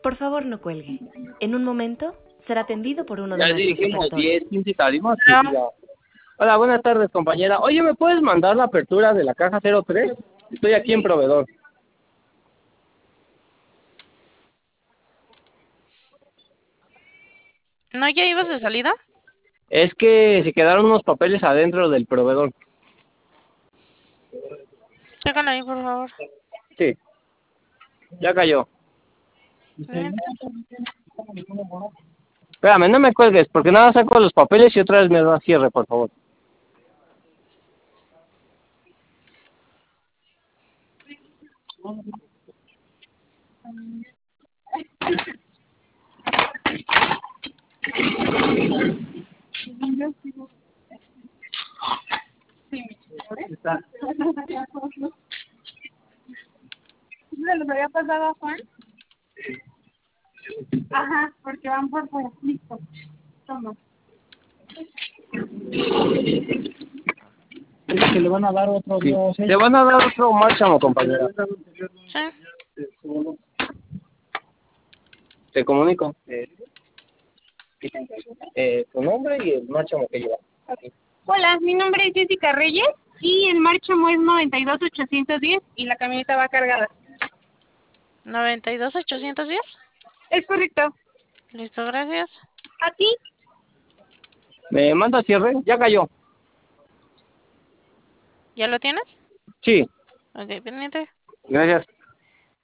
Por favor, no cuelgue. En un momento será atendido por uno de Ya nuestros dirigimos operadores. 10, 15 salimos. Sí, Pero, ya. Hola, buenas tardes, compañera. Oye, ¿me puedes mandar la apertura de la caja 03? Estoy aquí en proveedor. ¿no ya ibas de salida? Es que se quedaron unos papeles adentro del proveedor. Chécalo ahí, por favor. Sí, ya cayó. Bien. Espérame, no me cuelgues, porque nada saco los papeles y otra vez me da cierre, por favor. ¿Se los había pasado a Juan? Ajá, porque van por fuera. Listo. Toma. Que le van a dar otro Sí. dos, Le van a dar otro márchamo, compañera. Sí. Te comunico. Tu nombre y el márchamo que lleva. Hola, mi nombre es Jessica Reyes y el márchamo es 92810 y la camioneta va cargada. 92,810. Es correcto. Listo, gracias. ¿A ti? ¿Me manda cierre? Ya cayó. ¿Ya lo tienes? Sí, Ok, pendiente. gracias.